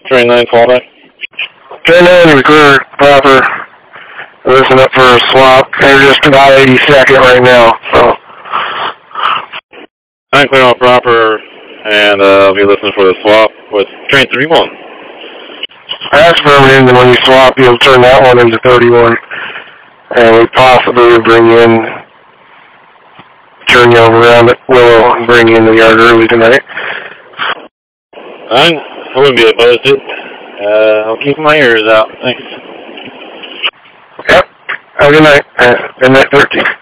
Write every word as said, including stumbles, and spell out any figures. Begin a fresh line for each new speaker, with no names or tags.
Train nine, callback.
Train nine, record proper. Listen up for a swap. They're just about eighty-second right now, so.
nine, clear out proper, and uh, I'll be listening for the swap with train three one.
That's permanent, and when you swap, you'll turn that one into thirty-one. And we possibly will bring in, turn you over around at Willow and bring you in the yard early tonight.
nine, I wouldn't be opposed to it. Uh, I'll keep my ears out. Thanks.
Yep. Have a good night. Uh, good night, thirteen.